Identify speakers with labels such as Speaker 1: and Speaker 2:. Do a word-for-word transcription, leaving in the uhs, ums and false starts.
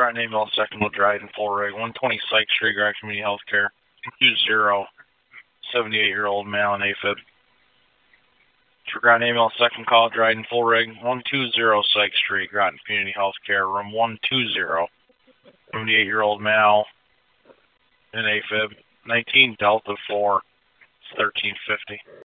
Speaker 1: Groton ambulance, second will drive in full rig, one twenty Sykes Street, Groton Community Healthcare, two zero, seventy-eight-year-old male in AFib. For Groton ambulance, second call, drive in full rig, one two zero Sykes Street, Groton Community Healthcare, room one two zero, seventy-eight-year-old male in AFib, nineteen Delta four, thirteen fifty.